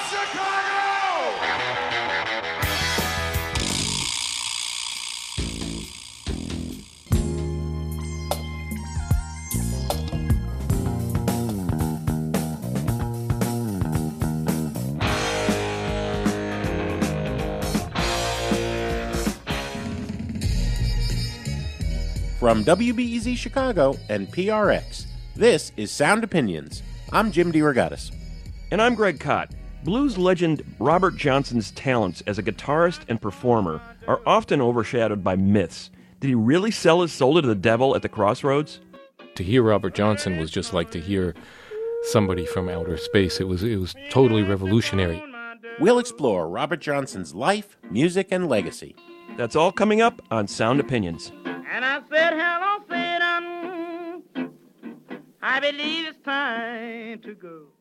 From WBEZ Chicago and PRX, this is Sound Opinions. I'm Jim DeRogatis. And I'm Greg Kot. Blues legend Robert Johnson's talents as a guitarist and performer are often overshadowed by myths. Did he really sell his soul to the devil at the crossroads? To hear Robert Johnson was just like to hear somebody from outer space. It was totally revolutionary. We'll explore Robert Johnson's life, music, and legacy. That's all coming up on Sound Opinions. And I said, hello, Satan, I believe it's time to go.